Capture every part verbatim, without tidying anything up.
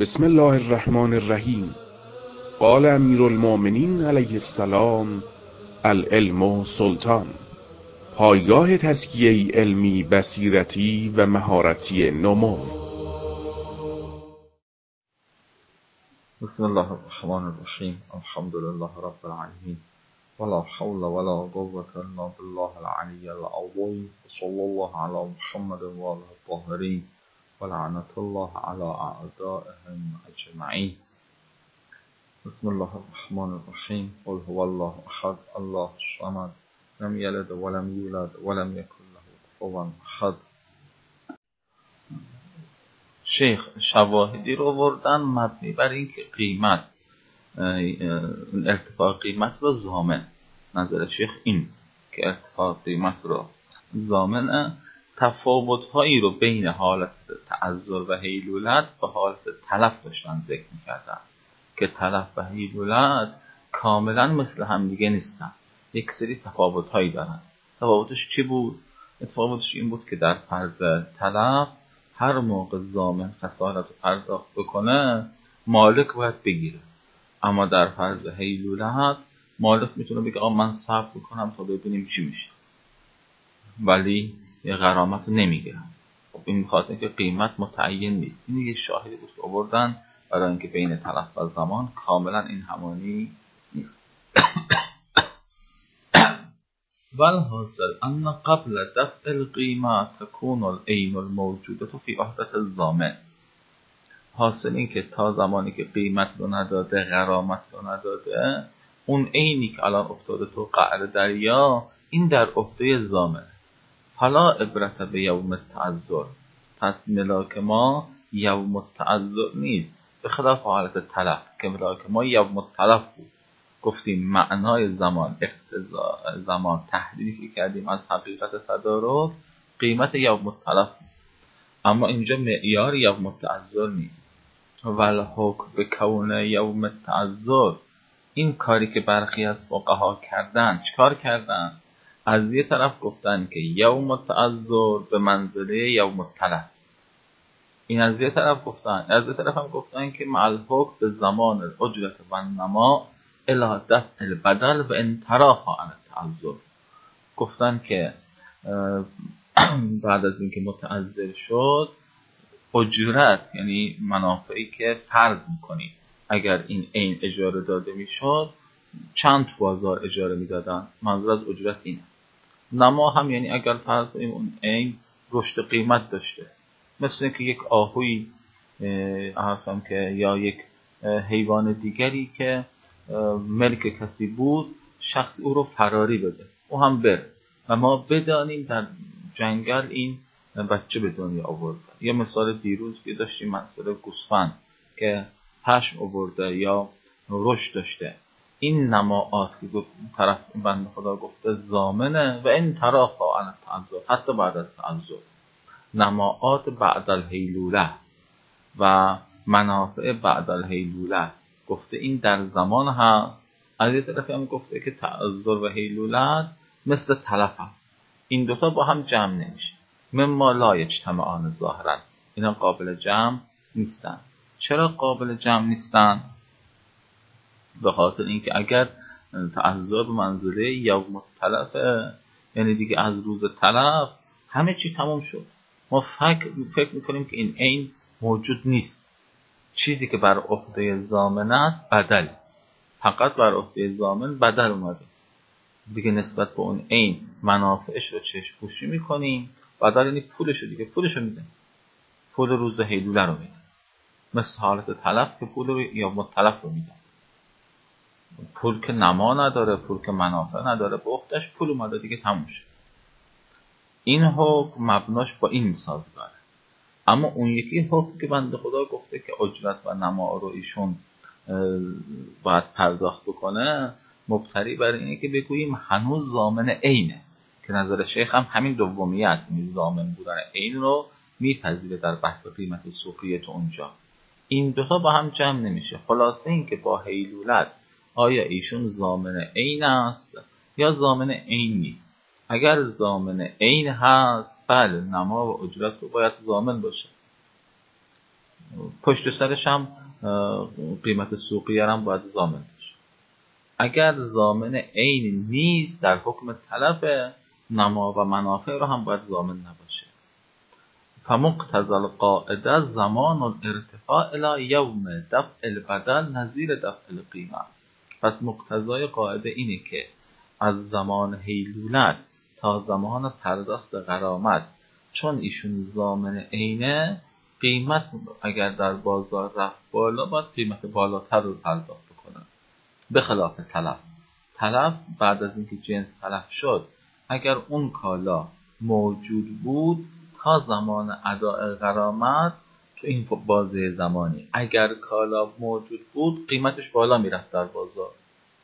بسم الله الرحمن الرحیم. قال امیر المؤمنین علیه السلام: العلم سلطان. پایگاه تزکیه علمی، بصیرتی و مهارتی نمو. بسم الله الرحمن الرحیم. الحمد لله رب العالمین، ولا حول ولا قوة الا بالله العلی العظیم. صلی الله علی محمد و آله الطاهرین و لعنت الله علی اعدائهم اجمعین. بسم الله الرحمن الرحیم. قل هو الله احد الله الصمد لم یلد ولم یولد ولم یکن له کفوا احد. شیخ شواهدی رو آوردن مبنی بر این که قیمت ارتفاع قیمت رو ضامن. نظر شیخ این که ارتفاع قیمت رو ضامن، تفاوت هایی رو بین حالت تعذر و هیلولت و حالت تلف داشتن ذکر می‌کردن که تلف و هیلولت کاملا مثل هم دیگه نیستن، یک سری تفاوت هایی دارن. تفاوتش چی بود؟ تفاوتش این بود که در فرض تلف هر موقع ضامن خسارت رو پرداخت بکنه مالک باید بگیره، اما در فرض هیلولت مالک میتونه بگه آقا من صبر میکنم تا ببینیم چی میشه، ولی یه غرامت نمیگیرم. خب این میخواد که قیمت متعین نیست. این یه شاهدی بود که آوردن برای اینکه بین تلف و زمان کاملا این همانی نیست. والحاصل ان قبل دفع القیمه تكون العین الموجوده فی وحدت الضامن. حاصل این که تا زمانی که قیمت رو نداده، غرامت رو نداده، اون عینی که الان افتاده تو قعر دریا، این در عهده ضامن. فلا عبرت به یوم التعذر. پس ملاک ما یوم التعذر نیست، به خلاف حالت تلف که ملاک ما یوم التلف بود. گفتیم معنای زمان، اقتضاء زمان، تحلیلی که کردیم از حقیقت تدارک، قیمت یوم التلف بود. اما اینجا معیار یوم التعذر نیست. والحکم به کون یوم التعذر، این کاری که برخی از فقها کردن، چیکار کردن؟ از یه طرف گفتن که یوم التعذر به منزله یوم التلف، این از یه طرف گفتن. از یه طرف هم گفتن که مع الحکم به زمان الاجرت و النما الی دفع البدل و ان تراخا عن التعذر. گفتن که بعد از اینکه متعذر شد، اجرت یعنی منافعی که فرض میکنی اگر این عین اجاره داده میشد چند بازار اجاره میدادن، منظور از اجرت اینه. نما هم یعنی اگر فرض کنیم اون عین رشد قیمت داشته، مثل که یک آهوی هستم که یا یک حیوان دیگری که ملک کسی بود، شخص او رو فراری بده، او هم بره و ما بدانیم در جنگل این بچه به دنیا آورده. یه مثال دیروز که داشتیم مسئله گوسفند که پشم آورده یا رشد داشته، این نماعات که طرف بنده خدا گفته ضامنه و این تراخا عن التعذر، حتی بعد از تعذر، نماعات بعد الهیلوله و منافع بعد الهیلوله گفته این در زمان هست. از یه طرف هم گفته که تعذر و هیلولت مثل تلف هست. این دوتا با هم جمع نمیشه. مما لا یجتمعان ظاهرا، اینا قابل جمع نیستن. چرا قابل جمع نیستن؟ به خاطر اینکه اگر تعذر به منزله یوم التلف، یعنی دیگه از روز تلف همه چی تمام شد، ما فکر فکر میکنیم که این عین موجود نیست. چیزی که بر عهده ضامن است بدل، فقط بر عهده ضامن بدل اومده دیگه، نسبت به اون عین منافعش رو چشم پوشی میکنیم. بدل یعنی پولش رو دیگه پولش رو میدن، پول روز هیلوله رو میدن، مثل حالت تلف که پول رو یا متلف رو میدن. پول که نما نداره، پول که منافع نداره، به عهدهش پول اومده دیگه، تموم شد. این حکم مبناش با این سازگاره. اما اون یکی حکم که بنده خدا گفته که اجرت و نما رو ایشون باید پرداخت بکنه، مبتنی بر اینه که بگوییم هنوز ضامن عینه، که نظر شیخ هم همین دومیه است، این ضامن بودن عین رو میپذیره در بحث قیمت سوقیه تو اونجا. این دوتا با هم جمع نمیشه. خلاصه این که با هیلولت آیا ایشون ضامن عین است یا ضامن عین نیست؟ اگر ضامن عین هست، بله نما و اجرت رو باید ضامن باشه. پشت سرش هم قیمت سوقیه هم باید ضامن بشه. اگر ضامن عین نیست در حکم تلف، نما و منافع رو هم باید ضامن نباشه. فمقتضی القاعده زمان الارتفاع الی یوم دفع البدل نظیر دفع القیمه. پس مقتضای قاعده اینه که از زمان حیلولت تا زمان پرداخت غرامت، چون ایشون ضامن عینه، قیمت اگر در بازار رفت بالا باید قیمت بالاتر رو پرداخت بکنن، به خلاف تلف. تلف بعد از اینکه جنس تلف شد، اگر اون کالا موجود بود تا زمان اداء غرامت، تو این بازه زمانی اگر کالا موجود بود قیمتش بالا میرفت در بازار،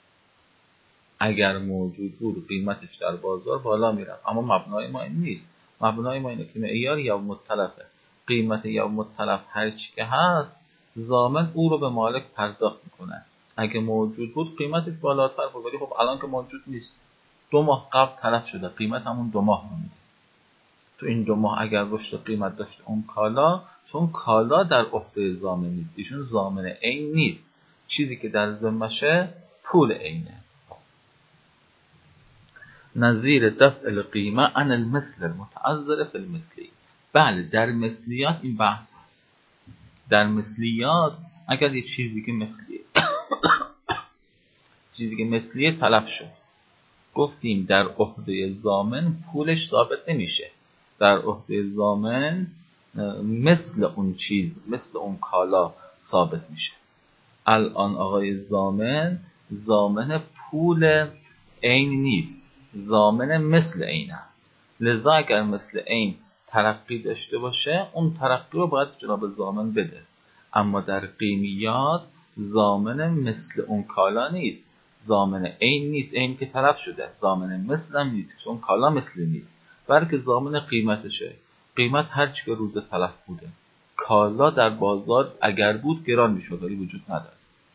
اگر موجود بود قیمتش در بازار بالا میرفت. اما مبنای ما این نیست. مبنای ما اینه که معیار یوم التلفه، قیمت یوم التلف هر چی که هست ضامن او رو به مالک پرداخت میکنه. اگه موجود بود قیمتش بالاتر بود، ولی خب الان که موجود نیست، دو ماه قبل تلف شده، قیمت همون دو ماه رو میده. تو این دو ماه اگر رشد قیمت داشته اون کالا، چون کالا در عهده ضامن نیست، ایشون ضامن عین نیست، چیزی که در ذمشه پول عینه. نظیر دفع القیمه عن المثل المتعذر فی المثلی. بله در مثلیات این بحث هست. در مثلیات اگر یه چیزی که مثلیه چیزی که مثلیه تلف شد، گفتیم در عهده ضامن پولش ثابت نمیشه، در عهده ضامن مثل اون چیز، مثل اون کالا ثابت میشه. الان آقای ضامن ضامن پول عین نیست، ضامن مثل عین است. لذا اگر مثل عین ترقی داشته باشه، اون ترقی رو باید جناب ضامن بده. اما در قیمیات ضامن مثل اون کالا نیست، ضامن عین نیست، عین که تلف شده، ضامن مثل هم نیست، چون کالا مثل نیست، بلکه ضامن قیمتشه. قیمت هر چی که روز تلف بوده، کالا در بازار اگر بود گران میشد، ولی وجود نداره.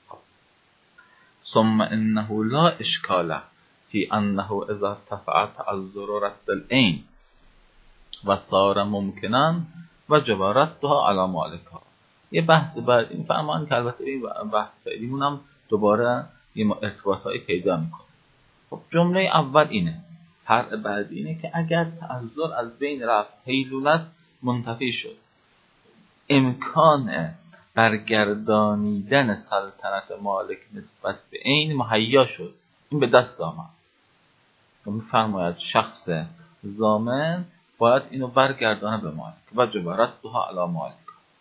ثم انه لا اشکال فی انه اذا ارتفع تعذر رد العین و صار ممکنا و جبارتها علی مالکها. یه بحث بعد این فرمان که البته این بحث فعلیمون هم دوباره یه ارتباطایی پیدا میکنه. خب جمله اول اینه، فرع بعد اینه که اگر تعذر از بین رفت، حیلولت منتفی شد، امکان برگردانیدن سلطنت مالک نسبت به عین مهیا شد، این به دست آمد. می‌فرماید شخص ضامن باید اینو برگردانه به مالک و جبرتها علی مالک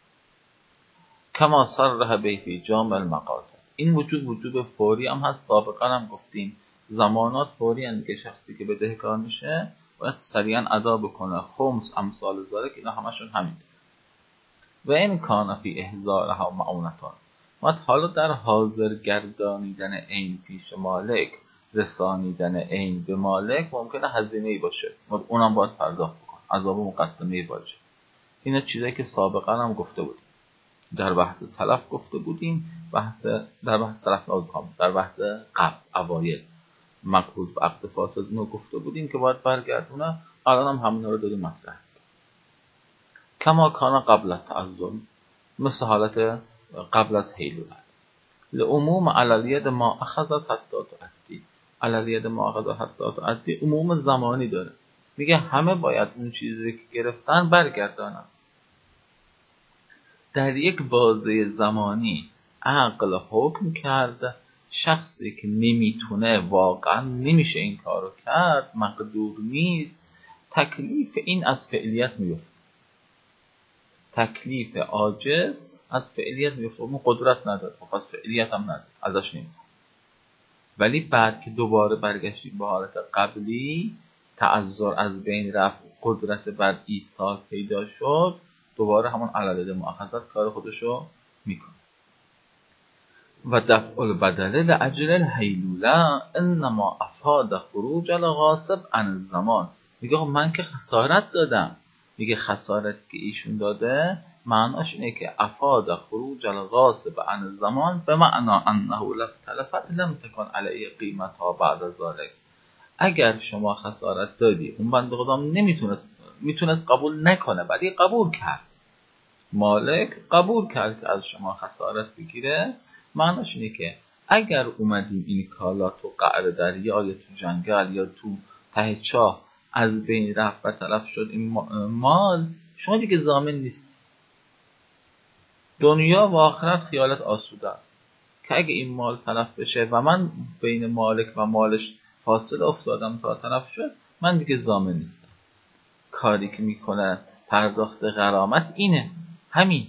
کما صرح به فی جامع المقاصد. این وجود وجود فوری هم هست، سابقا هم گفتیم زمانات فوری هستند که شخصی که بدهکار میشه باید سریعا ادا بکنه، خمس امثال ذالک اینا همشون همین. و این کان فی احضارها معونتان، و حالا در حاضر گردانیدن عین پیش مالک، رسانیدن عین به مالک ممکنه هزینه‌ای باشه، اونم باید پرداخت بکنه، عذاب مقدمه باشه. اینا چیزایی که سابقا هم گفته بودیم، در بحث تلف گفته بودیم، بحث در بحث تلف لازم در بحث قبض اوایل مقبوض به عقد فاسد اینو گفته بودیم که باید برگردونه. الان هم همون رو داریم مطرح. کما کان قبل تعذر، مثل حالت قبل از حیلولت. لعموم علالید ما اخذت حتی تعدی، علالید ما اخذت حتی تعدی عموم زمانی داره، میگه همه باید اون چیزی که گرفتن برگردانن. در یک بازه زمانی عقل حکم کرده شخصی که نمیتونه، واقعا نمیشه این کارو کرد، مقدور نیست، تکلیف این از فعلیت میفته، تکلیف عاجز از فعلیت میفته، اون قدرت نداره، پس فعلیت هم نداره، ازش نمیفته. ولی بعد که دوباره برگشتیم به حالت قبلی، تعذر از بین رفت، قدرت بر ایصال پیدا شد، دوباره همون علالید مؤاخذت کار خودشو میکنه. و دفع البدله لاجل الحیلوله انما افاد خروج الغاصب عن الزمان. میگه من که خسارت دادم، میگه خسارتی که ایشون داده معناش اینه که افاد خروج الغاصب عن الزمان به معنا انه لو تلفت لم تکن علیه قیمتها بعد ذلك. اگر شما خسارت دادی، اون بنده خدا نمیتونست میتونست قبول نکنه، ولی قبول کرد، مالک قبول کرد که از شما خسارت بگیره، معناش اینه که اگر اومدیم این کالا تو قعر دریا یا تو جنگل یا تو ته چاه از بین رفت و تلف شد این مال، شما دیگه ضامن نیستی. دنیا و آخرت خیالت آسوده است که اگه این مال تلف بشه و من بین مالک و مالش فاصله افتادم تا تلف شد، من دیگه ضامن نیستم. کاری که میکنه پرداخت غرامت اینه، همین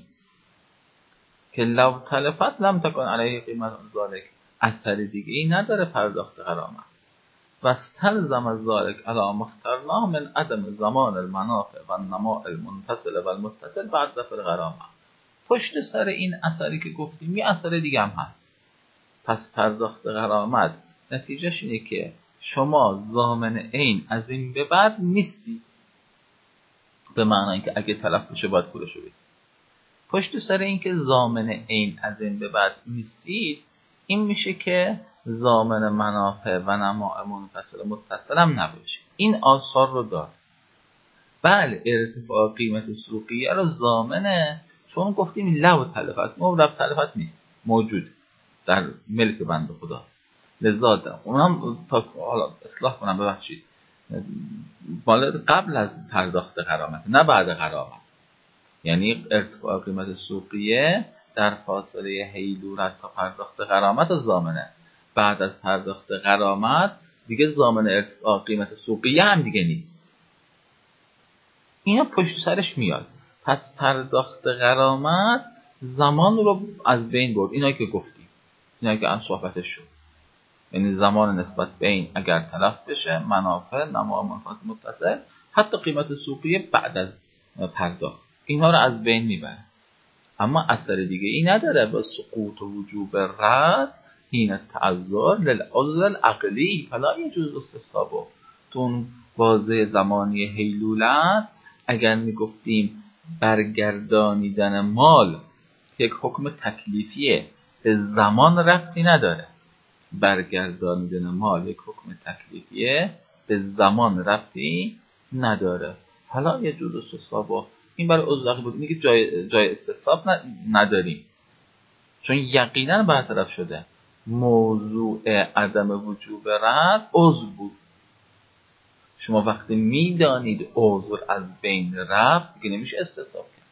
که لو تلفت لم تکن علیه قیمت ذالک، اثر دیگه ای نداره پرداخت غرامت. و استلزم از ذالک علی مخترنا من عدم زمان المنافع و النماء المنفصل و المتصل بعد دفع الغرامه. پشت سر این اثری که گفتیم یه اثر دیگه هم هست. پس پرداخت غرامت نتیجهش اینه که شما ضامن عین از این به بعد نیستی، به معنی اینکه اگه تلف بشه باید پولشو بدید. پشت سر این که ضامن عین از این به بعد نیستید، این میشه که ضامن منافع و نماء منفصل متصل هم نباشید. این آثار رو داره. بله ارتفاع قیمت سوقیه رو ضامنه، چون گفتیم لو تلفت، مو لو تلفت نیست، موجود در ملک بنده خداست. لذا دارم اونم تا حالا اصلاح کنم، ببخشید، مال قبل از پرداخت غرامت نه بعد غرامت. یعنی ارتفاع قیمت سوقیه در فاصله هیلورت تا پرداخت غرامت و ضامنه. بعد از پرداخت غرامت دیگه ضامن ارتفاع قیمت سوقیه هم دیگه نیست. اینا پشت سرش میاد. پس پرداخت غرامت زمان رو از بین برد. اینا که گفتیم، اینا که هم صحبتش شد، یعنی زمان نسبت به این اگر تلف بشه، منافع، نماء منفصل متصل، حتی قیمت سوقیه بعد از پرداخت، اینا رو از بین میبره. اما اثر دیگه ای نداره. با سقوط و وجوب رد حین تعذر للعذر العقلی فلا یجوز استصحابه. تو اون بازه زمانی هیلولت اگر میگفتیم برگردانیدن مال یک حکم تکلیفیه، به زمان ربطی نداره. برگردانیدن مال یک حکم تکلیفیه، به زمان ربطی نداره. فلا یجوز استصحابه. این برای عذر بود، میگه جای جای استصحاب نداریم، چون یقینا برطرف شده. موضوع عدم وجوب رد عذر بود. شما وقتی میدانید عذر از بین رفت دیگه نمیشه استصحاب کرد.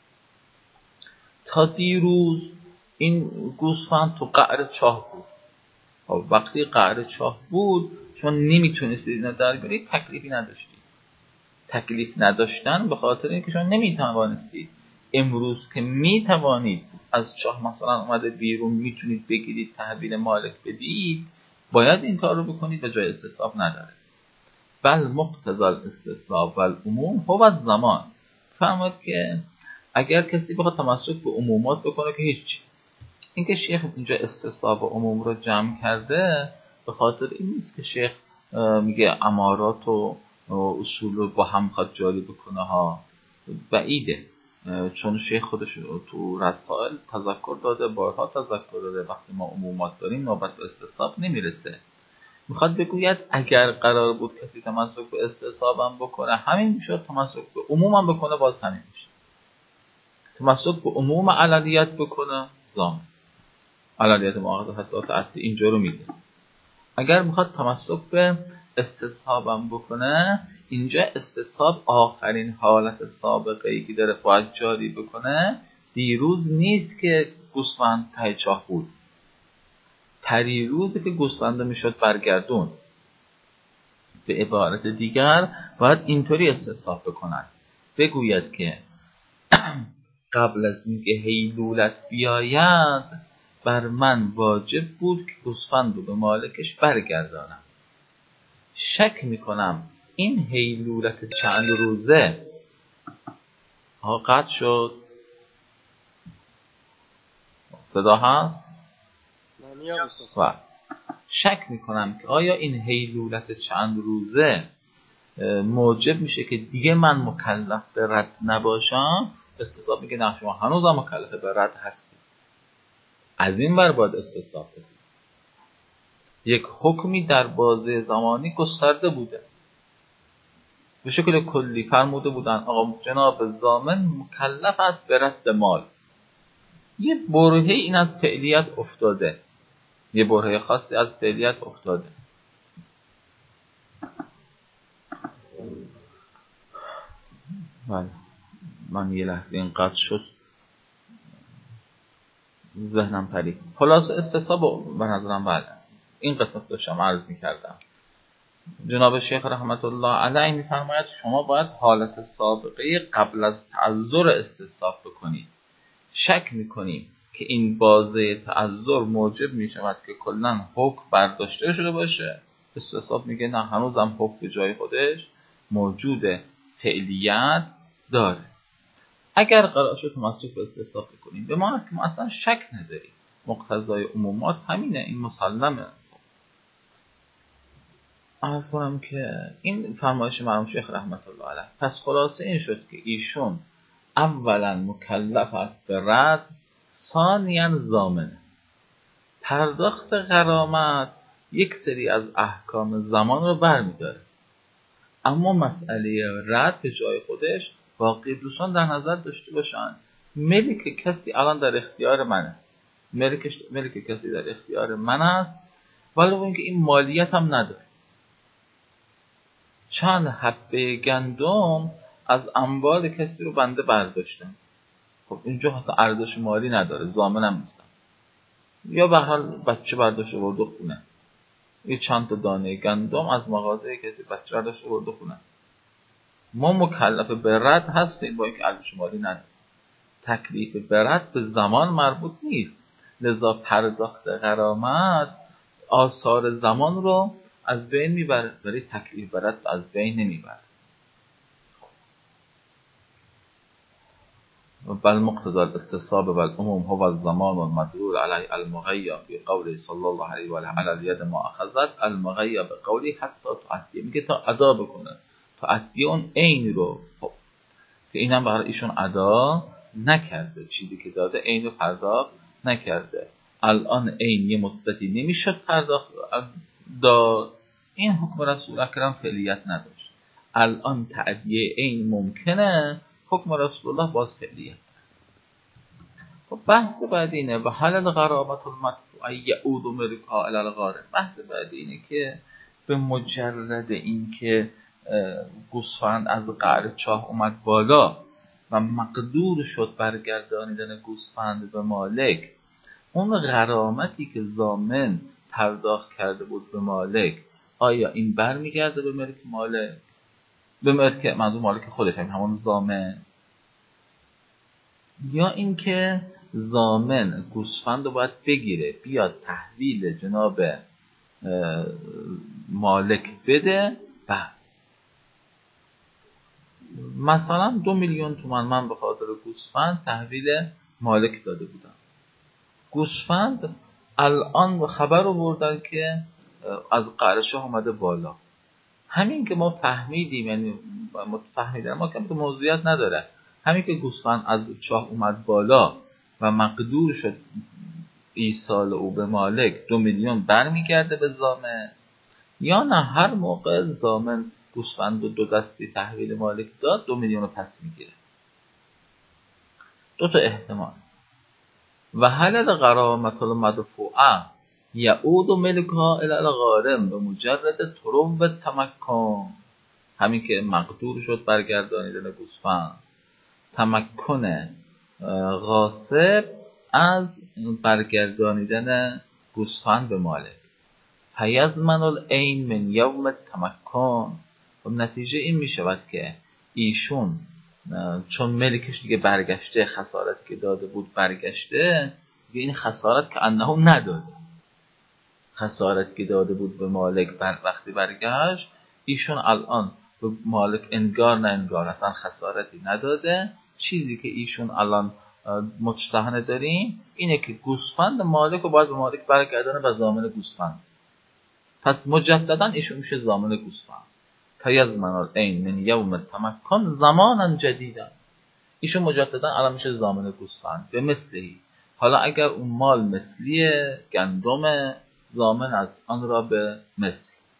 تا دیروز این گوسفند تو قعر چاه بود. وقتی قعر چاه بود چون نمیتونستید اینا در بیارید، تکلیفی نداشتید. تکلیف نداشتن به خاطر اینکه شما نمیتوانستید. امروز که میتوانید از چاه مثلا اومده بیرون، میتونید بگیرید تحویل مالک بدید، باید این کار رو بکنید و جای استصحاب نداره. بل مقتضی الاستصحاب و العموم هو الزمان. فرمود که اگر کسی بخواد تمسک به عمومات بکنه که هیچ. اینکه شیخ اینجا استصحاب و عموم رو جمع کرده به خاطر این نیست که شیخ میگه امارات و اصول رو با هم خواهد جاری بکنه ها، بعیده. چون شیخ خودش تو رسائل تذکر داده، بارها تذکر داده وقتی ما عمومات داریم نوبت به استصحاب نمیرسه. میخواد بگوید اگر قرار بود کسی تمسک به استصحاب هم بکنه همین میشد، تمسک به عموم هم بکنه باز همین میشه. تمسک به عموم علیت بکنه ضامن علیت مؤاخذه حتی تعطی اینجا رو میده. اگر میخواد تمسک به استصحاب هم بکنه، اینجا استصحاب آخرین حالت سابقه ای که داره باید جاری بکنه دیروز نیست که گوسفند ته چاه بود، پریروزه که گوسفند میشد برگردون. به عبارت دیگر باید اینطوری استصحاب بکند، بگوید که قبل از اینکه هیلولت بیاید بر من واجب بود که گوسفند رو به مالکش برگردانم. شک میکنم این هیلولت چند روزه ها قطع شد. صدا هست؟ و شک میکنم که آیا این هیلولت چند روزه موجب میشه که دیگه من مکلف به رد نباشم. استصحاب میگه نه، شما هنوز هم مکلف به رد هستی. از این بر باید استصحاب بدید. یک حکمی در بازه زمانی گسترده بوده، به شکل کلی فرموده بودن آقا جناب ضامن مکلف است به رد مال. یه برهه این از فعلیت افتاده، یه برهه خاصی از فعلیت افتاده. بله من یه لحظه این قطع شد ذهنم پرید. خلاص استصحاب به نظرم بله این قسمت داشتم عرض می‌کردم. جناب شیخ رحمت الله علیه می‌فرماید شما باید حالت سابقه قبل از تعذر استصحاب بکنید. شک می‌کنیم که این بازه تعذر موجب می‌شود که کلاً حکم برداشته شده باشه. استصحاب میگه نه، هنوزم حکم به جای خودش موجوده، فعلیت داره. اگر قرار شد مصرف به استصحاب بکنیم به ما که ما اصلا شک نداریم، مقتضای عمومات همینه، این مسلمه. عرض کنم که این فرمایش مرحوم شیخ رحمت الله علیه. پس خلاصه این شد که ایشون اولا مکلف است به رد، ثانیاً ضامن. پرداخت غرامت یک سری از احکام زمان رو برمی‌داره، اما مسئله رد به جای خودش باقی دوستان در نظر داشته باشن ملک کسی الان در اختیار منه، ملکش ملک کسی در اختیار من است، ولی اینکه این مالیت هم نداره. چند حبه گندم از اموال کسی رو بنده برداشتم، خب اینجا حتی ارزش مالی نداره، ضامنم نیستم. یا به هر حال بچه برداشت آورده خونه، یه چند تا دانه گندم از مغازه کسی بچه برداشت آورده خونه، ما مکلف به رد هستیم با اینکه ارزش مالی نداره. تکلیف به رد به زمان مربوط نیست، لذا پرداخت غرامت آثار زمان رو از بین میبره، ولی تکلیف به رد از بین نمیبره. بل مقتضى الاستصحاب والعموم هو الزمان والمدلول عليه المغيب بقوله صلی الله علیه و آله علی الید ما اخذت المغیب بقوله حتی تعدیه، میگه تا ادا بکنه، تا تعدیه اون عین رو، خب که اینم برای ایشون ادا نکرده، چیزی که داده عین رو پرداخت نکرده. الان عین یه مدتی نمیشد پرداخت داد، این حکم رسول اکرم فعلیت نداشت. الان تعدیه عین ممکنه، حکم رسول الله باز فعلیت. خب بحث بعد اینه و حل الغرامت المدفوعه یعود ملکها الی الغارم. بحث بعد اینه که به مجرد اینکه گوسفند از قعر چاه اومد بالا و مقدور شد برگردانیدن گوسفند به مالک، اون غرامتی که ضامن پرداخت کرده بود به مالک، آیا این برمیگرده به ملک مالک؟ به ملک منظور مالک خودش، همون ضامن، یا اینکه ضامن گوسفند رو باید بگیره بیاد تحویل جناب مالک بده؟ بعد مثلا دو میلیون تومان من به خاطر گوسفند تحویل مالک داده بودم. گوسفند الان خبر آوردن که از قعر چاه اومده بالا. همین که ما فهمیدیم، یعنی ما فهمیدیم، ما که موضوعیت نداره، همین که گوسفند از چاه اومد بالا و مقدور شد ایصال او به مالک، دو میلیون برمیگرده به ضامن، یا نه هر موقع ضامن گوسفند دو, دو دستی تحویل مالک داد دو میلیون رو پس میگیره. دو تا احتمال. و حل غرامت المدفوعه یعود ملکها الی الغارم به مجرد طرو تمکن. همین که مقدور شد برگردانیدن گوسفند، تمکن غاصب از برگردانیدن گوسفند به مالک، فیضمن العین من یوم التمکن. و نتیجه این می شود که ایشون چون ملکش دیگه برگشته، خسارتی که داده بود برگشته، دیگه این خسارت که انه نداده، خسارتی که داده بود به مالک بر وقتی برگشت، ایشون الان به مالک انگار نه انگار اصلا خسارتی نداده. چیزی که ایشون الان مستحنه داریم اینه که گوسفند مالک رو باید به مالک برگردانه و ضامن گوسفند. پس مجددا ایشون میشه ضامن گوسفند. فیضمن العین من یوم التمکن زمانا جدیدا. ایشون مجددا الان میشه ضامن گوسفند به مثلی. حالا اگر اون مال مثلی گندم، ضامن از آن را به مثل.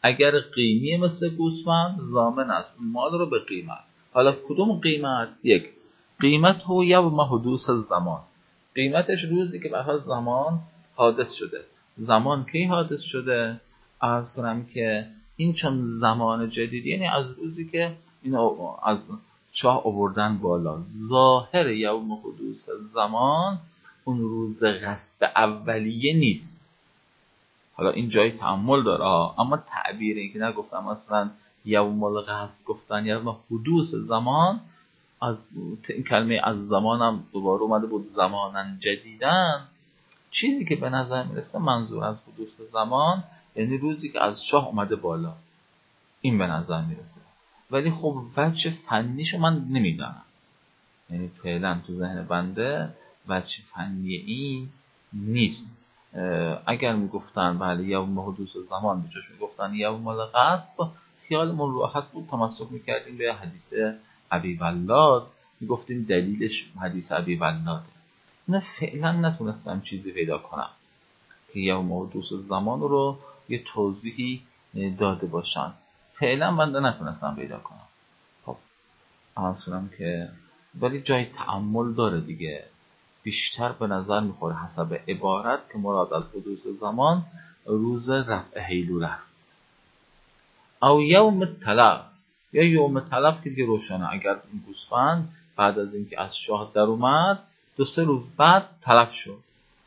اگر قیمی مثل گوسفند ضامن است اون مال رو به قیمت. حالا کدوم قیمت؟ یک، قیمت هو یوم حدوث زمان، قیمتش روزی که بعد زمان حادث شده. زمان کی حادث شده؟ عرض کنم که این چون زمان جدیدی، یعنی از روزی که اینو از چاه آوردن بالا. ظاهر یوم حدوث زمان اون روز غصب اولیه نیست. حالا این جای تأمل داره، اما تعبیر این که نگفتم مثلا یوم الغصب، گفتن یوم حدوث زمان، از این کلمه از زمانم دوباره اومده بود زمانن جدیدن. چیزی که به نظر میرسه منظور از حدوث زمان یعنی روزی که از شاه اومده بالا، این به نظر میرسه. ولی خب وجه فنیشو من نمیدانم، یعنی فعلا تو ذهن بنده وجه فنی این نیست. اگر میگفتن بله یوم حدوث زمان، به جاش میگفتن یوم الغصب، خیالمون راحت بود، تمسک میکردیم به حدیث ابی ولاد، میگفتیم دلیلش حدیث ابی ولاده. نه فعلا نتونستم چیزی پیدا کنم که یوم حدوث زمان رو یه توضیحی داده باشن. فعلا بنده نتونستم پیدا کنم. خب اصلا که ولی جای تأمل داره دیگه. بیشتر به نظر میخوره حسب عبارت که مراد از حدوث زمان روز رفع هیلوله است. او یوم تلف، یا یوم تلف که دیگه روشنه. اگر این گوسفند بعد از اینکه از شاه در اومد دو سه روز بعد تلف شد،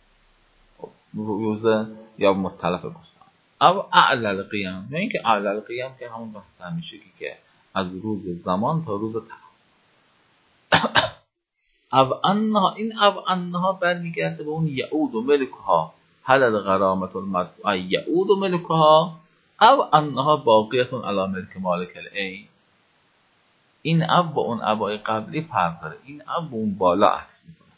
روز یوم تلف گوسفند. او اعلل قیام، یا اینکه اعلل قیام که همون بحث همیشگی که از روز زمان تا روز تلف. او انها، این او انها برمیگرده به اون یعود و ملکها حلل غرامت المرفوعه یعود و ملکها او انها باقیت علی ملک مالک العین. این او با اون اوای قبلی فرق داره. این او با اون بالا عطف میکنه.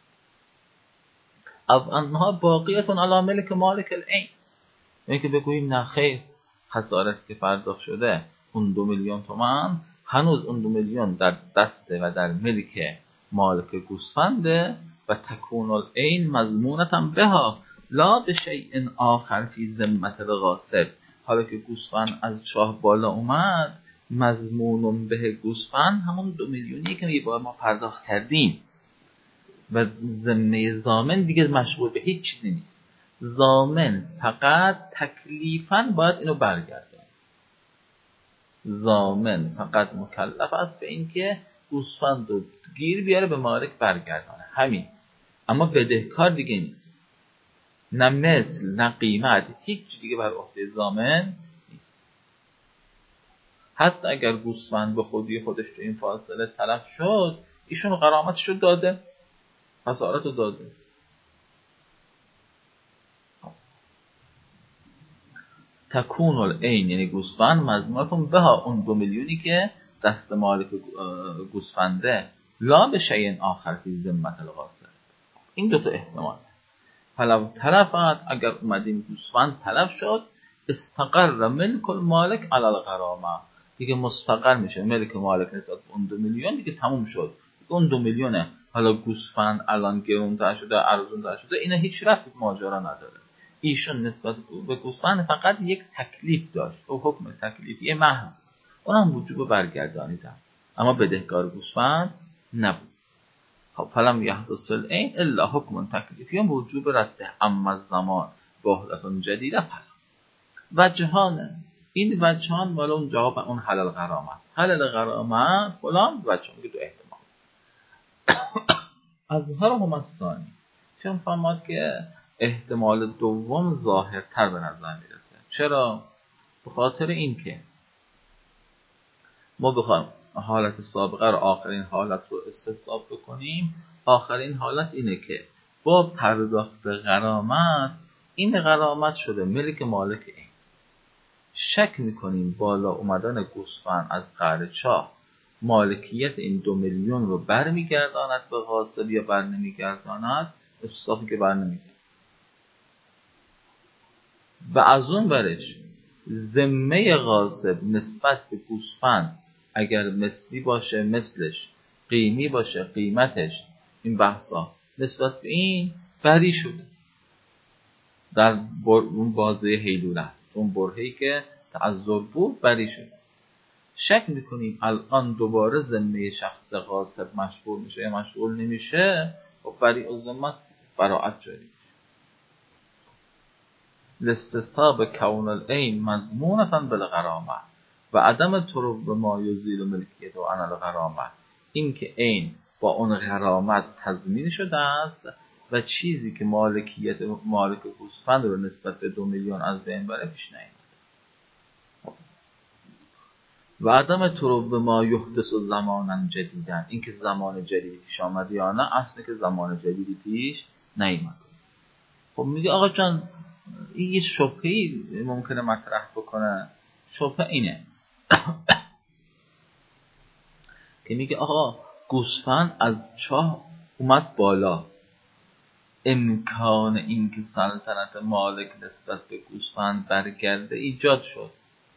او انها باقیت علی ملک مالک العین، یعنی که بگوییم نه خیر، خسارتی که پرداخت شده اون دو میلیون تومان، هنوز اون دو میلیون در دسته و در ملک مالک گوسفنده و تکون العین مضمونتا بها لا بشیء آخر فی ذمة الغاصب. حالا که گوسفند از چاه بالا اومد، مضمون به گوسفند همون دو میلیونی که یه بار ما پرداخت کردیم و ذمه ضامن دیگه مشغول به هیچ چیزی نیست. ضامن فقط تکلیفاً باید اینو برگردونه. ضامن فقط مکلف است به اینکه گوسفند رو گیر بیاره به مالک برگردانه، همین. اما بدهکار دیگه نیست، نه مثل نه قیمت، هیچ دیگه بر عهده ضامن نیست. حتی اگر گوسفند به خودی خودش تو این فاصله تلف شد، ایشون غرامتش رو داده، خسارت رو داده. تکون العین یعنی گوسفند مضمونتون بها اون دو میلیونی که دست مالک گوسفنده، لا به شیء آخر فی ذمة الغاصب. این دو تا احتمال. فلو تلفت، اگر اومدیم گوسفند تلف شد، استقر ملک المالک علی الغرامه، دیگه مستقر میشه ملک مالک نسبت به اون دو میلیون، دیگه تموم شد. اون دو میلیونه حالا گوسفند الان گرونتر شده ارزونتر شده، اینا هیچ ربطی به ماجرا نداره. ایشون نسبت به گوسفند فقط یک تکلیف داشت، او حکم تکلیفی محض، اونم وجوب برگردانی داشت، اما بدهکار گوسفند نبود. فلم یحدث العین الا حکم تکلیفی و وجوب رده اما الزمان بهدتون جدیده. فلا وجهان، این وجهان مال اون جواب اون حلال غرامه. حلال غرامه فلان وجه، میگه دو احتمال. اظهر هم الثانی، چون فهماد که احتمال دوم ظاهرتر به نظر میرسه. چرا؟ به خاطر این که ما بخوایم حالت سابقه رو آخرین حالت رو استصحاب بکنیم، آخرین حالت اینه که با پرداخت غرامت، این غرامت شده ملک مالک این. شک میکنیم بالا اومدن گوسفند از قعر چاه مالکیت این دو میلیون رو برمیگرداند به غاصب یا بر نمیگرداند. استصحابی که بر نمیگرداند. و از اون برش ذمه غاصب نسبت به گوسفند اگر مثلی باشه مثلش، قیمی باشه قیمتش، این بحثا نسبت به این بری شده در اون بازه هیلوله، اون برهه‌ای که تعذر بود بری شد. شک میکنیم الان دوباره ذمه شخص غاصب مشغول میشه یا مشغول نمیشه، و بری از ذمه است، براءت جاری میشه. لاستصحاب کون العین مضمونة بالغرامه و عدم تروب ما یزیل ملکیت و عن الغرامه، این که عین با اون غرامت تضمین شده است و چیزی که مالکیت مالک گوسفند رو نسبت به دو میلیون از بین بره پیش نیامده. و عدم تروب ما یحدث زمانا جدیدن، این که زمان جدیدی پیش آمده یا نه، اصلا که زمان جدیدی پیش نیامده. خب میگه آقا جان این یه شبهه‌ای ممکنه مطرح بکنه. شبهه اینه که میگه آقا گوسفند از چاه اومد بالا، امکان این که سلطنت مالک نسبت به گوسفند برگرده ایجاد شد.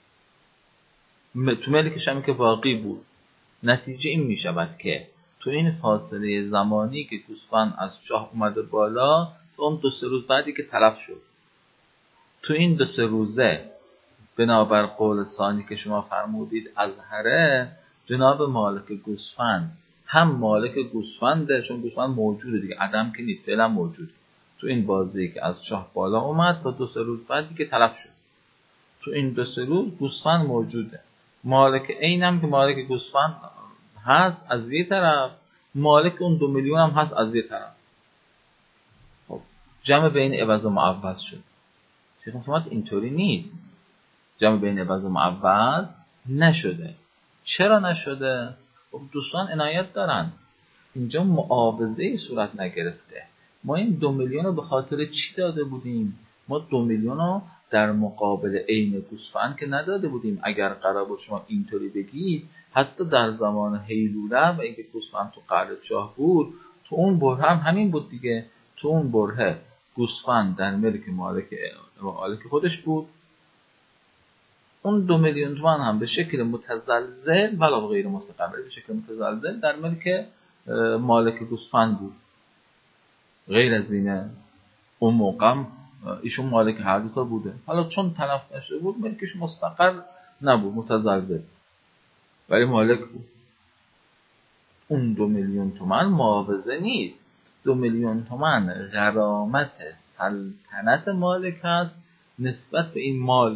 تو ملکش هم که واقعی بود. نتیجه این میشود که تو این فاصله زمانی که گوسفند از چاه اومده بالا، تو اون دو سه روز بعدی که تلف شد، تو این دو سه روزه بنابر قول ثانی که شما فرمودید اظهره، جناب مالک گوسفند هم مالک گوسفنده، چون گوسفند موجوده دیگه، عدم که نیست، فعلا موجوده. تو این بازی که از چاه بالا اومد تا دو سه روز بعدی که تلف شد، تو این دو سه روز گوسفند موجوده. مالک عینم که مالک گوسفند هست از یه طرف، مالک اون دو میلیون هم هست از یه طرف. خب جمع بین عوض و معوض شد. شیخ محمد اینطوری نیست، جمع بین عوض و معوض نشده. چرا نشده؟ خب دوستان عنایت دارن، اینجا معاوضه صورت نگرفته. ما این دو میلیون رو به خاطر چی داده بودیم؟ ما دو میلیون رو در مقابل عین گوسفند که نداده بودیم. اگر قرار بود شما اینطوری بگید، حتی در زمان هیلوله و اینکه گوسفند تو قعر چاه بود، تو اون بره هم همین بود دیگه. تو اون بره گوسفند در ملک مالک مالک خودش بود، اون دو میلیون تومان هم به شکل متزلزل ولی غیر مستقر به شکل متزلزل در ملک مالک گوسفند بود. غیر از اینه اون موقع ایشون مالک هر دو تا بوده، حالا چون تلف نشده بود ملکش مستقر نبود، متزلزل، ولی مالک بود. اون دو میلیون تومان معاوضه نیست، دو میلیون تومان غرامت سلطنت مالک هست نسبت به این مال.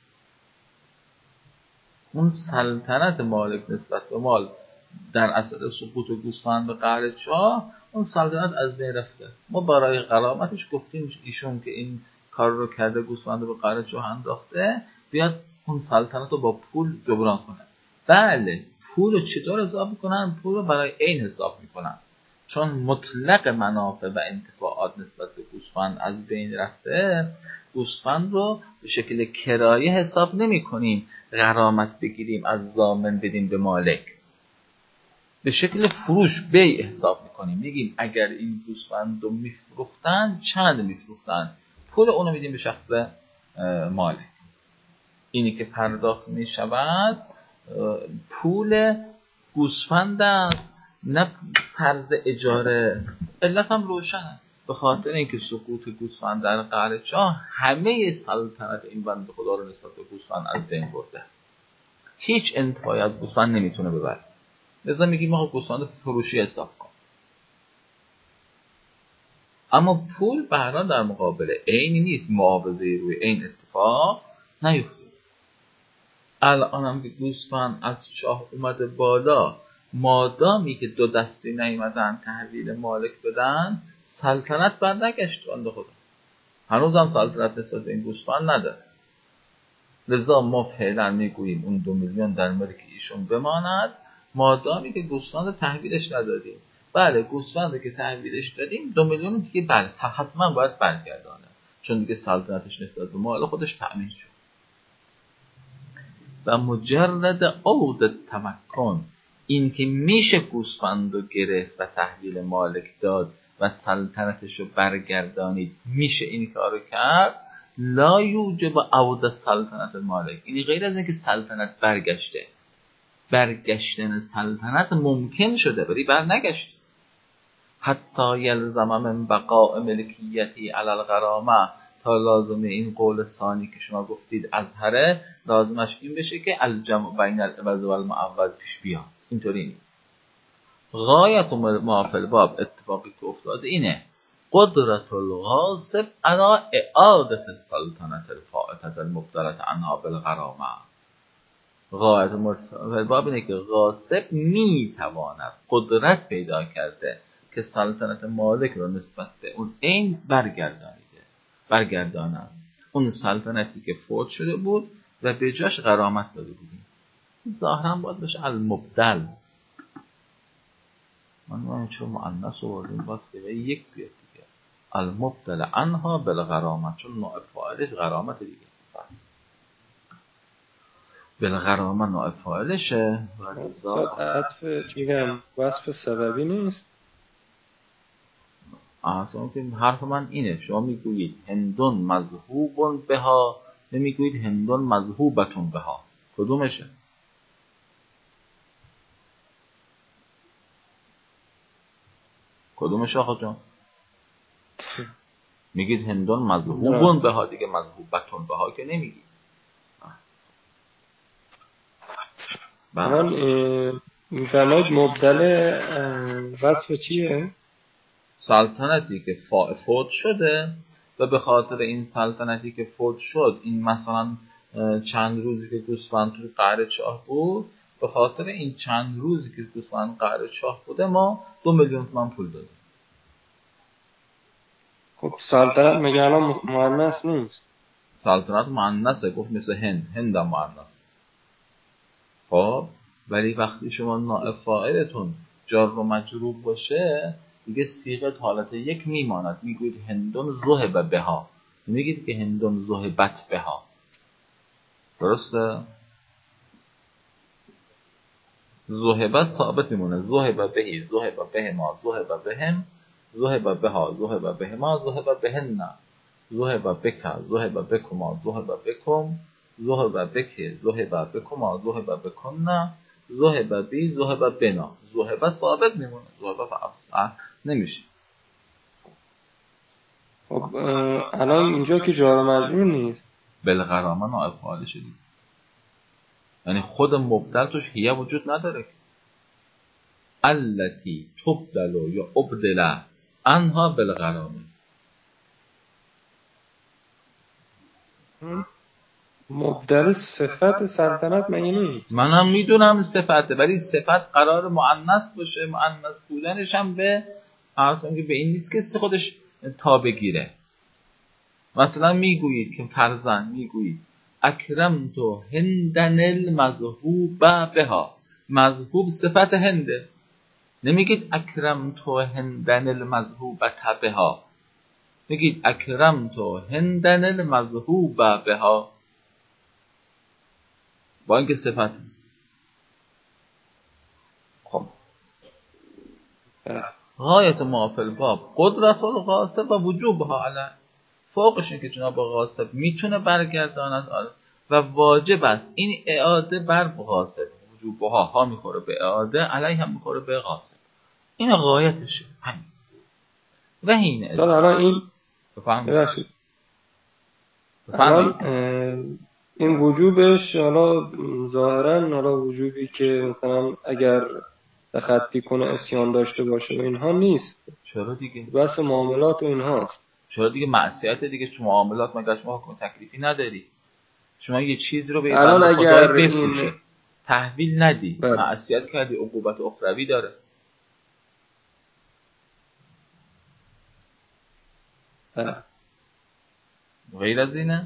اون سلطنت مالک نسبت به مال در اثر سقوط گوسفند به قعر چاه، اون سلطنت از بین رفته. ما برای غرامتش گفتیم ایشون که این کار رو کرده، گوسفند رو به قعر چاه انداخته، بیاد اون سلطنت رو با پول جبران کنه. بله، پول رو چطور حساب میکنن؟ پول رو برای عین حساب میکنن، چون مطلق منافع و انتفاعات نسبت به گوسفند از بین رفته. گوسفند رو به شکل کرایه حساب نمی کنیم غرامت بگیریم از ضامن بدیم به مالک، به شکل فروش بیع حساب میکنیم. میگیم اگر این گوسفند رو میفروختن چند میفروختن، پول اونو میدیم به شخص مالک. اینی که پرداخت میشود پول گوسفند است، نه فرض اجاره. علت هم روشنه، به خاطر اینکه سقوط گوسفند در قعر چاه همه سلطنت این بنده خدا رو نسبت به گوسفند از بین برده، هیچ انتفاعی از گوسفند نمیتونه ببره. لذا میگیم ما گوسفند فروشی حساب کن. اما پول به هر حال در مقابل عینی نیست، معاوضه روی عین اتفاق نیفتاد. الان هم که گوسفند از چاه اومده بالا، مادامی که دو دستی نیومدن تحویل مالک بدن، سلطنت بر نگشت بنده خدا، هنوز هم سلطنت نسبت به این گوسفند نداره. لذا ما فعلا میگوییم اون دو میلیون در ملک ایشون بماند، مادامی که گوسفند تحویلش ندادیم. بله، گوسفند که تحویلش دادیم دو میلیون دیگه بله حتما باید برگردانه، چون دیگه سلطنتش نسبت به مال خودش تأمین شد. و مجرد عود تمکن، این که میشه گوسفند رو گرفت و تحویل مالک داد و سلطنتش رو برگردانید، میشه این کارو کرد، لا یوجب عود سلطنت مالک. این غیر از اینکه سلطنت برگشته، برگشتن سلطنت ممکن شده ولی بر نگشت. حتی یلزم من بقاء ملکیتی علی الغرامه، تا لازمه این قول ثانی که شما گفتید اظهره، لازمش این بشه که الجمع بین العوض و المعوض پیش بیاد. اینطوری نیست. غایت ما فی الباب اتفاقی که افتاده اینه قدرت الغاصب علی اعادة السلطنة الفائتة المبدلة عنها بالغرامه. غایت ما فی الباب اینه که غاصب میتواند قدرت پیدا کرده که سلطنت مالک رو نسبت به اون عین برگردانیده برگردانند اون سلطنتی که فوت شده بود و به جاش غرامت داده بودیم. ظاهرا باید بشه المبدل. من من چون مؤنث آوردیم باید سیغه یک بیاد دیگه، المبدل عنها بالغرامه، چون نوع فاعلش غرامت دیگه. بالغرامه نوع فاعلشه. عطف میگم وصف سببی نیست. اصلا که حرف من اینه، شما میگویید هندون مذهوبون بها، نمیگویید هندون مذهوبتون بها. کدومشه؟ کدومشه آقا جان؟ میگید هندون مذهوبون بها دیگه، مذهوبتون بها که نمیگید. من میفرمایید مبدل وصف چیه؟ سلطنتی که فوت شده و به خاطر این سلطنتی که فوت شد، این مثلا چند روزی که گوسفند توی قعر چاه بود، به خاطر این چند روزی که گوسفند قعر چاه بوده ما دو میلیون تومان پول دادیم. خب سلطنت مگه الان مؤنث نیست؟ سلطنت مؤنثه، گفت مثل هند، هند هم مؤنث. خب ولی وقتی شما نائب فاعلتون جار و مجرور باشه دیگه صیغه حالت یک میماند. میگوید هندون ذهب بها، نمیگید که هندون ذهبت بها. درسته؟ ذهب ثابت میمونه، ذهب بهی، ذهب بهما، ذهب بهم، ذهب بها، ذهب بهما، ذهب بهن، ذهب بک، ذهب بکما، ذهب بکم، ذهب بک، ذهب بکما، ذهب بکن، ذهب بی، ذهب بنا. ذهب ثابت میمونه، ذهب فعل نمیشه. خب الان اینجا که جار و مجرور نیست، بالغرامه نائب فاعل شدید، یعنی خود مبدل توش هیه وجود نداره. التی تبدل یا ابدل عنها بالغرامه. مبدل صفت سلطنت مگه نیست؟ منم میدونم صفته، ولی صفت قرار مؤنث باشه، مؤنث بودنش هم به عرضم که به این نیست که خودش تا بگیره. مثلا میگویید که فرضاً میگویید اکرمت هندن المذهوب بها، مذهوب صفت هنده، نمیگید اکرمت هندن المذهوبة بها، میگید اکرمت هندن المذهوب بها با اینکه صفت. خب غایت ما فی الباب قدرت الغاصب و وجوبها علی، فوقش اینه که جناب غاصب میتونه برگرداند و واجب است این اعاده بر غاصب. وجوبها ها میخوره به اعاده، علی هم میخوره به غاصب. این غایتشه همین. و اینه تا الان این بفرمایید الان این وجوبش حالا ظاهرا حالا وجوبی که مثلا اگر تخطی کنه اسیان داشته باشه و اینها نیست. چرا دیگه؟ بس معاملات و اینهاست. چرا دیگه؟ معصیت دیگه. چون معاملات مگر شما حکم تکلیفی نداری؟ شما یه چیز رو به بنده خدا بفروشه این... تحویل ندی، معصیت کردی، عقوبت اخروی داره. بله. غیر از اینه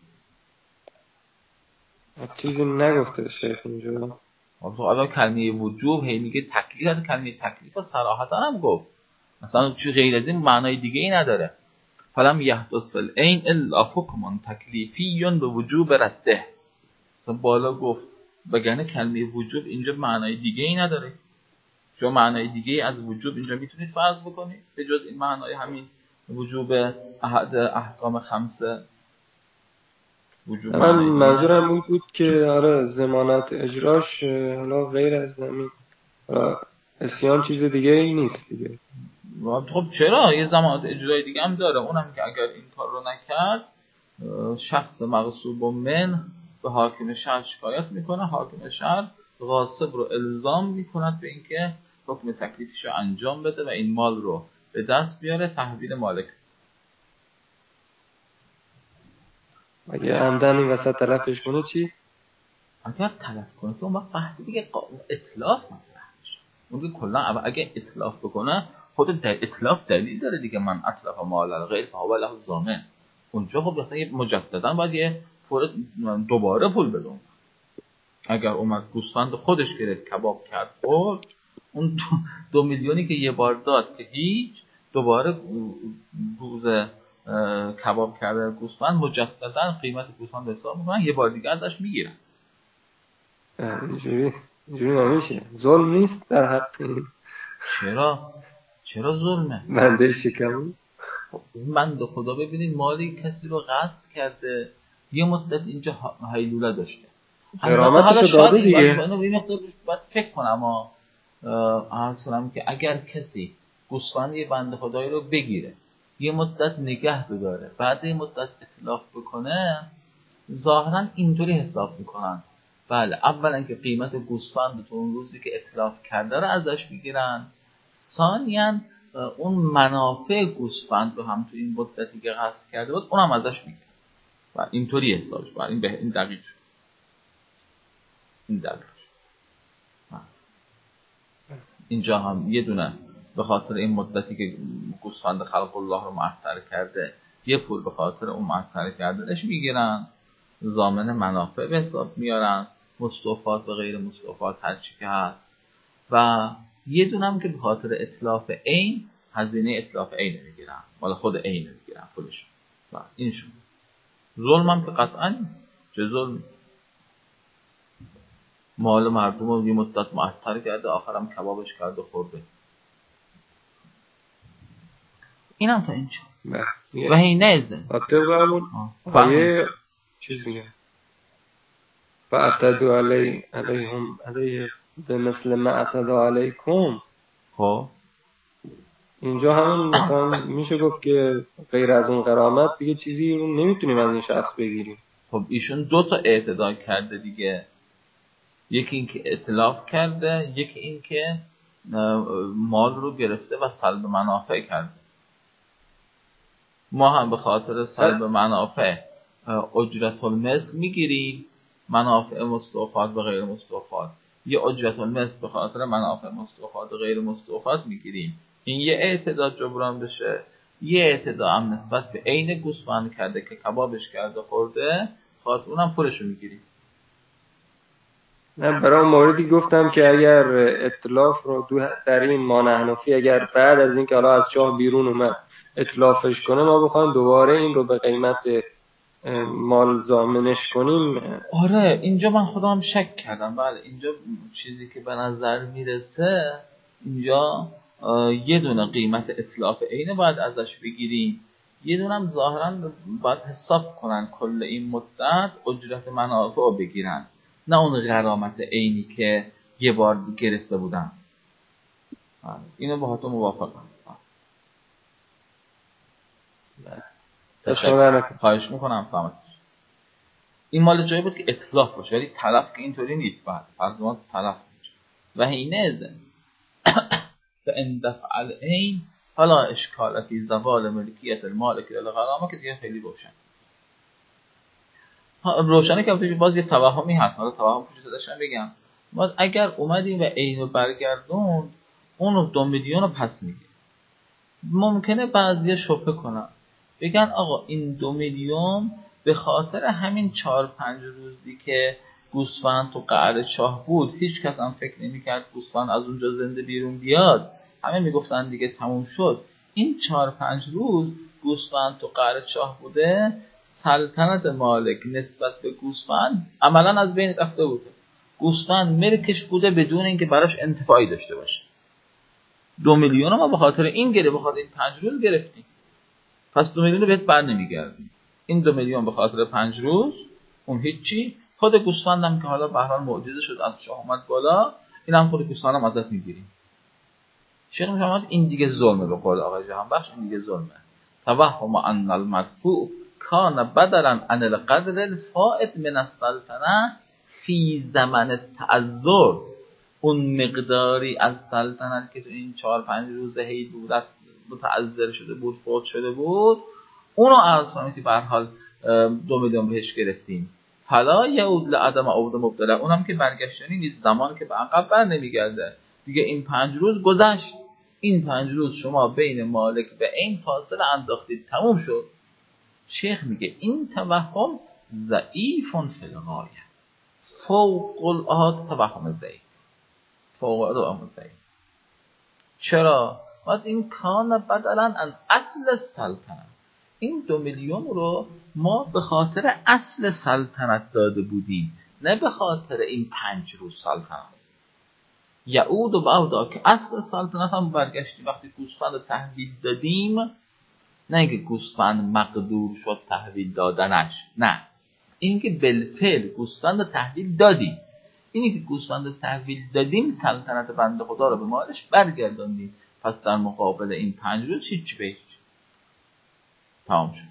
چیزی نگفته شیخ اینجا. خب حالا کلمه وجوب هی میگه تکلیف، کلمه تکلیف صراحتا هم گفت، مثلا چی غیر از این معنای دیگه ای نداره. فلم یحدث فی العین الا حکم تکلیفی به وجوب رده. مثلا بالا گفت بگنه کلمه وجوب اینجا معنای دیگه ای نداره. شما معنای دیگه ای از وجوب اینجا میتونید فرض بکنید به جز این معنای همین وجوب احد احکام خمسه؟ وجوب من منظورم این بود که آره ضمانت اجراش حالا غیر از همین اسیان چیز دیگه ای نیست دیگه. خب چرا؟ یه ضمانت اجرایی دیگه هم داره، اونم که اگر این کار رو نکرد شخص مغصوب من به حاکم شهر شکایت میکنه، حاکم شهر غاصب رو الزام میکند به اینکه حکم تکلیفش رو انجام بده و این مال رو به دست بیاره، تحویل مالک. اگه عمدن این وسط تلفش کنه چی؟ اگر تلف کنه که اون وقت بحثی دیگه اطلاف مطرح میشه. اون که کلا اگه اطلاف بکنه خود در اطلاف دلیل داره دیگه، من اطلاف مال غیر فهو له ضامن. اونجا خب مثلا مجددا باید یه پول دوباره پول بده. اگر اومد گوسفند خودش گرفت کباب کرد خورد، اون دو, دو میلیونی که یه بار داد که هیچ، دوباره روز کباب کرده گوسفند مجددا قیمت گوسفند حساب میکنن، یه بار دیگه ازش میگیرن. اینجوری اینجوری نمیشه، ظلم نیست در حق این؟ چرا؟ چرا ظلمه؟ بنده شکم. من خدا ببینید مالی کسی رو غصب کرده، یه مدت اینجا هیلوله داشته، غرامتشو داده دیگه. این مقدار باید فکر کنم ها عرض کنم که اگر کسی گوسفند یه بنده خدایی رو بگیره، یه مدت نگه بداره، بعد یه مدت اتلاف بکنه، ظاهرا اینطوری حساب میکنن بله اولا که قیمت گوسفند تو اون روزی که اتلاف کرده رو ازش میگیرن، ثانیاً اون منافع گوسفند رو هم تو این مدتی که غصب کرده بود اونم ازش میگیرن و اینطوری حسابش بود. این به این دقیق شد. این دقیق شد. اینجا هم یه دونه به خاطر این مدتی که گوسفند خلق الله رو معطر کرده یه پول به خاطر اون معطر کردنش میگیرن، ضامن منافع به حساب میارن، مستوفات و غیر مستوفات هر چی که هست، و یه دونه هم که به خاطر اتلاف عین هزینه اتلاف عین میگیرن، مال خود عین میگیرن خودشون. و این شد. ظلم هم که قطعا نیست. چه ظلم؟ مال مردم رو یه مدت معطر کرده، آخرم کبابش کرده خورده. این هم تا اینجا و هی نیزن طبق همون آیه چیز میگه فاعتدوا علی علیهم علیه به مثل ما اعتدوا علیکم. خب اینجا همون مثلا میشه گفت که غیر از اون غرامت دیگه چیزی رو نمیتونیم از این شخص بگیریم. خب ایشون دو تا اعتدا کرده دیگه، یکی این که اتلاف کرده، یکی این که مال رو گرفته و سلب منافع کرده. ما هم به خاطر سلب منافع اجرت المثل میگیریم، منافع مستوفات و غیر مستوفات، یه اجرت المثل به خاطر منافع مستوفات و غیر مستوفات میگیریم. این یه اعتدا جبران بشه. یه اعتدا هم نسبت به عین گوسفند کرده که کبابش کرده خورده، خاطر اونم پولش رو میگیریم. من برای اون موردی گفتم که اگر اتلاف رو در این مانحنفی اگر بعد از اینکه حالا از چاه بیرون اومد اتلافش کنه، ما بخوایم دوباره این رو به قیمت مال ضامنش کنیم. آره اینجا من خودم شک کردم. بله اینجا چیزی که به نظر میرسه اینجا یه دونه قیمت اتلاف عینه باید ازش بگیریم، یه دونه هم ظاهرا باید حساب کنن کل این مدت اجرت منافع رو بگیرن، نه اون غرامت عینی که یه بار گرفته بودن. اینو با تو موافقم. خواهش میکنم فهمت. این مال جایی بود که اتلاف باشه، ولی تلف که اینطوری نیست. بعد فرض تلف میشه و هینه ازن فان دفع العین فلا اشکال فی زوال ملکیت المالک للغرامه، که دیگه خیلی روشن روشنه که باز یه توهمی هست. حالا توهم پوشش داشتم بگم، باز اگر اومدیم و عینو برگردون اون دو میلیون رو پس میگیریم. ممکنه بعضی شبهه کنن بگن آقا این دو میلیون به خاطر همین چهار پنج روزی که گوسفند تو قعر چاه بود هیچ کس هم فکر نمی‌کرد گوسفند از اونجا زنده بیرون بیاد، همه میگفتن دیگه تموم شد. این چهار پنج روز گوسفند تو قعر چاه بوده، سلطنت مالک نسبت به گوسفند عملاً از بین رفته بوده. گوسفند ملکش بوده بدون اینکه براش انتفاعی داشته باشه. دو میلیون ما به خاطر این گره به خاطر این پنج روز گرفتیم، پس دو میلیون رو بهت بر نمیگردیم. این دو میلیون به خاطر پنج روز، اون هیچی. خود گوسفندم که حالا به هر حال معجزه شد از چاه اومد بالا، اینم خود گوسفندم ازت میگیریم. شیخ میفرماد این دیگه ظلمه، به قول آقای جهانبخش این دیگه ظلمه. توهم ان المدفوع کان بدلا عن القدر الفائت من السلطنه فی زمن تعذر. اون مقداری از سلطنت که تو این چهار پنج روز هی دولت متعذر شده بود، فوت شده بود، اونو عرض کنیم که به هر حال دو میلیون بهش گرفتیم. فلا یعود لعدم عود مبتلع، اونم که برگشتنی نیست، زمان که به عقب بر نمیگرده دیگه. این پنج روز گذشت، این پنج روز شما بین مالک و این فاصله انداختید، تموم شد. شیخ میگه این توهم ضعیف فی الغایه، فوق العاده توهم ضعیف، فوق العاده ضعیف. چرا؟ وقت این کان بدلا ان اصل سلطنت، این دو میلیون رو ما به خاطر اصل سلطنت داده بودیم، نه به خاطر این پنج روز سلطنت. یعود و بعدا که اصل سلطنت هم برگشتی وقتی گوسفند تحویل دادیم، نه اینکه گوسفند مقدور شد تحویل دادنش، نه، این که بالفعل گوسفند تحویل دادیم. اینی که گوسفند تحویل دادیم سلطنت بنده خدا رو به مالش برگرداندیم. پس در مقابل این پنج روز هیچ به هیچ تمام شد.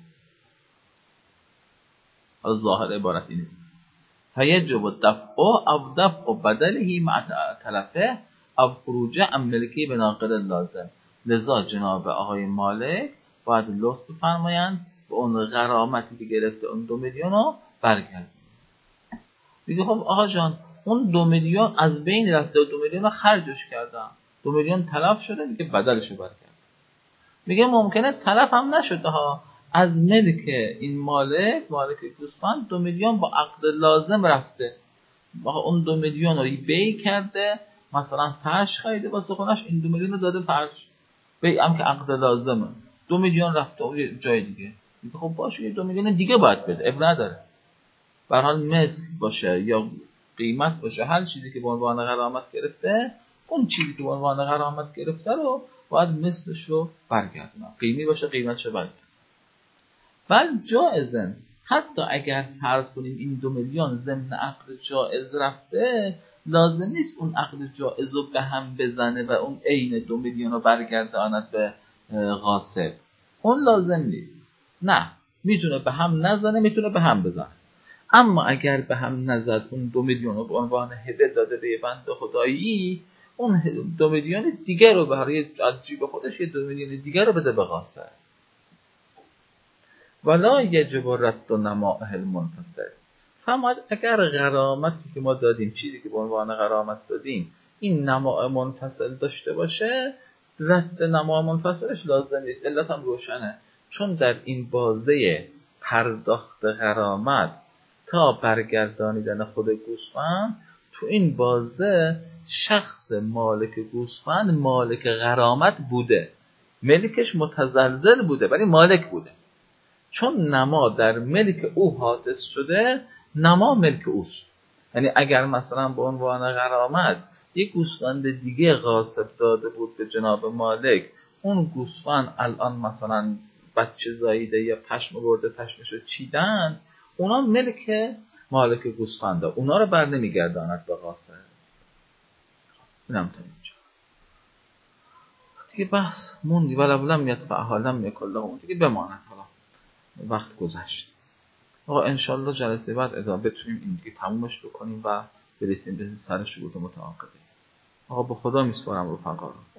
حالا ظاهر عبارت اینه: فیجب الدفع او دفع بدله مع تلفه او خروجه عن ملکی به ناقل لازم. لذا جناب آقای مالک باید لطف بفرمایند به اون غرامتی که گرفته اون دو میلیون رو برگردن. میگه خب آقا جان اون دو میلیون از بین رفته، دو میلیون رو خرجش کردم، دو میلیون تلف شده، میگه بدلش رو برگرد. میگه ممکنه تلف هم نشده ها، از ملک این مالک، مالک گوسفند، دو میلیون با عقد لازم رفته. آقا اون دو میلیون رو بی کرده، مثلا فرش خریده واسه خونش، این دو میلیون رو داده فرش، بی هم که عقد لازمه، دو میلیون رفته اون جای دیگه. میگه خب باشه یه دو میلیون دیگه باید بده، اب نداره. به هر حال مثل باشه یا قیمت باشه، هر چیزی که به عنوان غرامت گرفته، اون چیزی که به عنوان غرامت گرفته رو باید مثلش رو برگردونه. قیمتی باشه قیمتش رو برگردونه. بل جائزن، حتی اگر فرض کنیم این دو میلیون ضمن عقد جائز رفته، لازم نیست اون عقد جائز رو به هم بزنه و اون عین دو میلیون رو برگرداند به غاصب. اون لازم نیست. نه، میتونه به هم نزنه، میتونه به هم بزنه. اما اگر به هم نزد، اون دو میلیون رو به عنوان هبه داده به بنده خدایی، اون دو میلیون دیگر رو برای از جیب خودش یه دو میلیون دیگر رو بده به غاصب. ولا یجب رد و نمائه المنفصل. فرماید اگر غرامتی که ما دادیم، چیزی که به عنوان غرامت دادیم، این نماء منفصل داشته باشه، رد نماء منفصلش لازم نیست. علت هم روشنه، چون در این بازه پرداخت غرامت تا برگردانیدن خود گوسفند، تو این بازه شخص مالک گوسفند مالک غرامت بوده، ملکش متزلزل بوده ولی مالک بوده. چون نما در ملک او حادث شده، نما ملک اوست. یعنی اگر مثلا به عنوان غرامت یک گوسفند دیگه غاصب داده بود به جناب مالک، اون گوسفند الان مثلا بچه زاییده یا پشم برده، پشمشو چیدن، اونا ملک مالک گوسفنده، اونا رو بر نمیگرداند به غاصب. اینم تا اینجا دیگه بحث موندی. ولی بلم یدفع حالم یکلهم دیگه بماند، حالا وقت گذشت. آقا انشالله جلسه بعد ادامه بتونیم این دیگه تمومش بکنیم و برسیم به سر شروط متعاقبه. آقا به خدا میسپارم رفقا رو.